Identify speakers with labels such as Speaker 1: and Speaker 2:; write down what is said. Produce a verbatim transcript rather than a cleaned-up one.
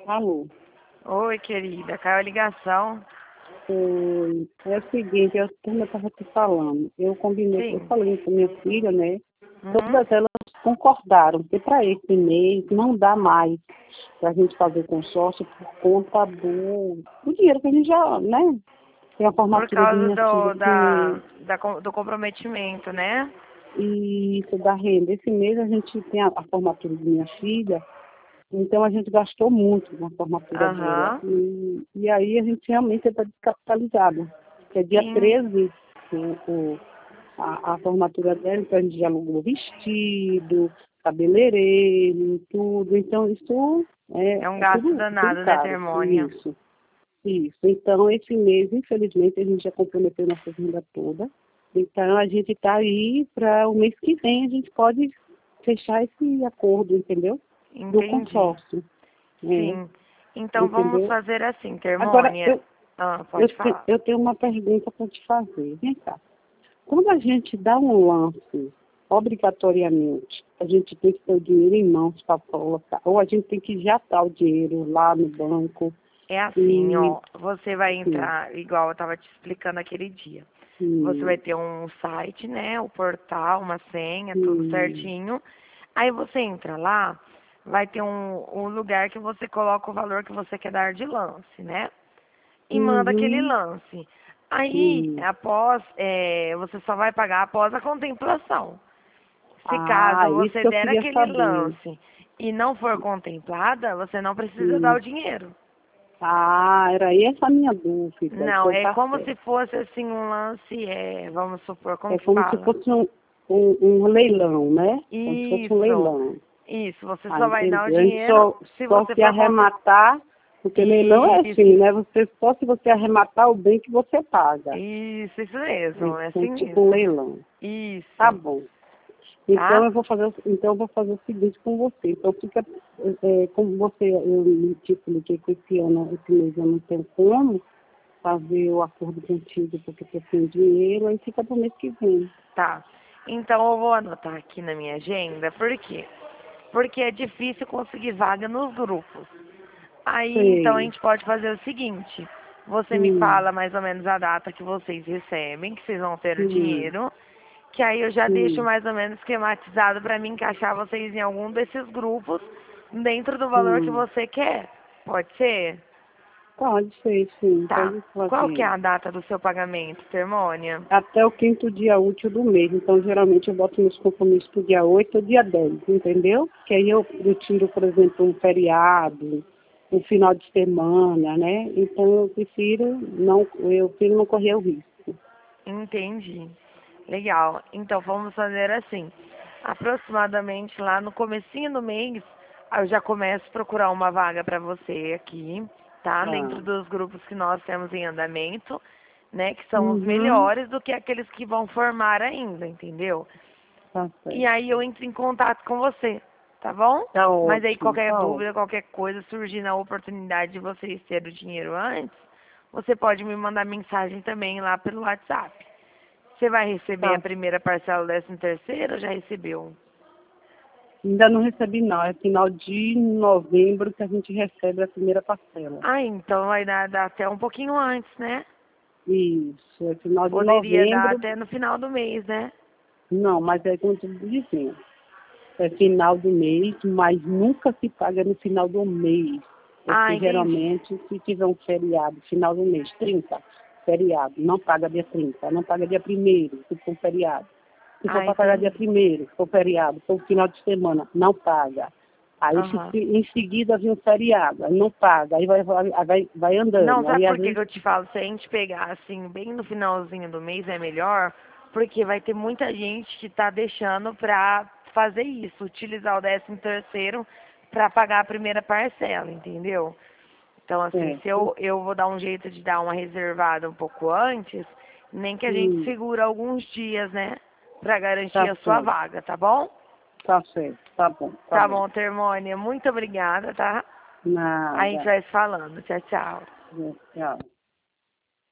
Speaker 1: Alô.
Speaker 2: Oi, querida, caiu a ligação.
Speaker 1: Oi. É o seguinte, eu, como eu estava te falando, eu combinei, eu
Speaker 2: Sim.
Speaker 1: falei com minha filha, né?
Speaker 2: Uhum.
Speaker 1: Todas elas concordaram que para esse mês não dá mais para a gente fazer consórcio por conta do, do dinheiro que a gente já, né? Tem a
Speaker 2: Por
Speaker 1: formatura de
Speaker 2: causa
Speaker 1: minha filha
Speaker 2: do,
Speaker 1: esse
Speaker 2: da,
Speaker 1: mês
Speaker 2: da, com- do comprometimento, né?
Speaker 1: e isso da renda. Esse mês a gente tem a, a formatura de minha filha. Então a gente gastou muito na formatura dela.
Speaker 2: Aham.
Speaker 1: E, e aí a gente realmente está descapitalizado. Porque é dia
Speaker 2: Sim.
Speaker 1: treze o, o- a, a formatura dela, então a gente já alugou vestido, cabeleireiro, tudo. Então isso é,
Speaker 2: É um
Speaker 1: é
Speaker 2: gasto
Speaker 1: tudo, tudo
Speaker 2: danado, né,
Speaker 1: caro.
Speaker 2: Termônia?
Speaker 1: Isso, isso. Então esse mês, infelizmente, a gente já comprometeu nossa renda toda. Então a gente está aí para o mês que vem a gente pode fechar esse acordo, entendeu? Do
Speaker 2: Entendi.
Speaker 1: consórcio. É,
Speaker 2: Sim. Então vamos
Speaker 1: entendeu?
Speaker 2: fazer assim,
Speaker 1: Agora,
Speaker 2: Termônia.
Speaker 1: eu,
Speaker 2: Ah,
Speaker 1: eu,
Speaker 2: pode
Speaker 1: te-
Speaker 2: falar.
Speaker 1: eu tenho uma pergunta para te fazer. Vem cá. Quando a gente dá um lance, obrigatoriamente, a gente tem que ter o dinheiro em mãos para colocar, ou a gente tem que já estar o dinheiro lá no banco
Speaker 2: É assim,
Speaker 1: e,
Speaker 2: ó. Você vai
Speaker 1: sim,
Speaker 2: entrar, igual eu tava te explicando aquele dia. Você vai
Speaker 1: sim,
Speaker 2: ter um site, né? O portal, uma senha, tudo
Speaker 1: sim,
Speaker 2: certinho. Aí você entra lá, vai ter um, um lugar que você coloca o valor que você quer dar de lance, né? E manda aquele
Speaker 1: uhum,
Speaker 2: lance. Aí,
Speaker 1: sim.
Speaker 2: após, é, você só vai pagar após a contemplação. Se
Speaker 1: Ah,
Speaker 2: caso
Speaker 1: isso
Speaker 2: você
Speaker 1: que eu
Speaker 2: der
Speaker 1: queria
Speaker 2: aquele
Speaker 1: saber.
Speaker 2: lance e não for contemplada, você não precisa dar o
Speaker 1: Sim.
Speaker 2: dinheiro.
Speaker 1: Ah, era essa a minha dúvida.
Speaker 2: Não,
Speaker 1: Então
Speaker 2: é
Speaker 1: tá
Speaker 2: como se
Speaker 1: certo.
Speaker 2: fosse assim um lance, é, vamos supor, como
Speaker 1: É
Speaker 2: que
Speaker 1: como se
Speaker 2: fala?
Speaker 1: fosse um, um, um leilão, né? Como se fosse um
Speaker 2: Isso,
Speaker 1: leilão.
Speaker 2: isso, você
Speaker 1: Ah,
Speaker 2: só vai dar o
Speaker 1: entendi. A gente
Speaker 2: dinheiro
Speaker 1: só,
Speaker 2: se
Speaker 1: só
Speaker 2: você
Speaker 1: se
Speaker 2: for contem...
Speaker 1: arrematar, porque leilão é assim,
Speaker 2: Isso,
Speaker 1: né? Você, só se você arrematar o bem que você paga.
Speaker 2: isso, isso mesmo, é
Speaker 1: Então,
Speaker 2: assim
Speaker 1: tipo um
Speaker 2: mesmo.
Speaker 1: leilão. Tá
Speaker 2: Isso,
Speaker 1: bom. Então
Speaker 2: tá?
Speaker 1: eu vou fazer, o- então eu vou fazer o seguinte com você. Então fica, é, como você, eu te expliquei que esse ano, esse mês eu não tenho como fazer o acordo contigo porque eu tenho dinheiro, aí fica pro mês que vem.
Speaker 2: Tá. Então eu vou anotar aqui na minha agenda, por quê? Porque é difícil conseguir vaga nos grupos. Aí então a
Speaker 1: Sei.
Speaker 2: gente pode fazer o seguinte, você me
Speaker 1: Hum,
Speaker 2: fala mais ou menos a data que vocês recebem, que vocês vão ter o
Speaker 1: hum,
Speaker 2: dinheiro, que aí eu já deixo
Speaker 1: hum,
Speaker 2: mais ou menos esquematizado para mim encaixar vocês em algum desses grupos dentro do valor que
Speaker 1: hum.
Speaker 2: você quer. Pode ser?
Speaker 1: Pode ser, sim,
Speaker 2: Tá.
Speaker 1: pode
Speaker 2: Qual que é
Speaker 1: fazer.
Speaker 2: a data do seu pagamento, Termônia?
Speaker 1: Até o quinto dia útil do mês. Então, geralmente, eu boto meus compromissos para o dia oito ou dia dez, entendeu? Que aí eu, eu tiro, por exemplo, um feriado, um final de semana, né? Então, eu prefiro não, eu prefiro não correr o risco.
Speaker 2: Entendi. Legal. Então vamos fazer assim. Aproximadamente lá no comecinho do mês, eu já começo a procurar uma vaga para você aqui, tá?
Speaker 1: Tá.
Speaker 2: Dentro dos grupos que nós temos em andamento, né? Que são os
Speaker 1: Uhum,
Speaker 2: melhores do que aqueles que vão formar ainda, entendeu?
Speaker 1: tá
Speaker 2: E
Speaker 1: certo.
Speaker 2: aí eu entro em contato com você, tá bom?
Speaker 1: Tá
Speaker 2: Mas aí
Speaker 1: ótimo,
Speaker 2: qualquer
Speaker 1: tá
Speaker 2: dúvida,
Speaker 1: ótimo.
Speaker 2: qualquer coisa surgir na oportunidade de vocês terem o dinheiro antes, você pode me mandar mensagem também lá pelo WhatsApp. Você vai receber a
Speaker 1: Tá.
Speaker 2: primeira parcela do décimo terceiro ou já recebeu?
Speaker 1: Ainda não recebi, não. É final de novembro que a gente recebe a primeira parcela.
Speaker 2: Ah, então vai dar, dar até um pouquinho antes, né?
Speaker 1: Isso, é final de
Speaker 2: Poderia dar
Speaker 1: novembro.
Speaker 2: até no final do mês, né?
Speaker 1: Não, mas é como eu estou dizendo. É final do mês, mas nunca se paga no final do mês.
Speaker 2: Ah,
Speaker 1: Porque
Speaker 2: entendi.
Speaker 1: geralmente, se tiver um feriado, final do mês, trinta, feriado, não paga dia trinta, não paga dia primeiro, se for feriado. Se for
Speaker 2: Ah,
Speaker 1: para pagar dia
Speaker 2: entendi.
Speaker 1: primeiro, se for feriado, se for final de semana, não paga. Aí se,
Speaker 2: Aham.
Speaker 1: se- em seguida vem um feriado, aí não paga, aí vai, vai, vai, vai
Speaker 2: Não,
Speaker 1: andando.
Speaker 2: sabe
Speaker 1: Aí às
Speaker 2: por que que
Speaker 1: vezes,
Speaker 2: eu te falo? Se a gente pegar assim, bem no finalzinho do mês é melhor, porque vai ter muita gente que tá deixando pra fazer isso, utilizar o décimo terceiro pra pagar a primeira parcela, entendeu? Então, assim, se
Speaker 1: certo,
Speaker 2: eu, eu vou dar um jeito de dar uma reservada um pouco antes, nem que a gente
Speaker 1: hum,
Speaker 2: segura alguns dias, né? Pra garantir
Speaker 1: tá
Speaker 2: a sua
Speaker 1: certo,
Speaker 2: vaga, tá bom?
Speaker 1: tá certo, tá bom, tá
Speaker 2: Tá
Speaker 1: bom.
Speaker 2: bom, Termônia. Muito obrigada, tá? A gente
Speaker 1: Nada,
Speaker 2: vai se falando. Tchau, tchau.
Speaker 1: tchau.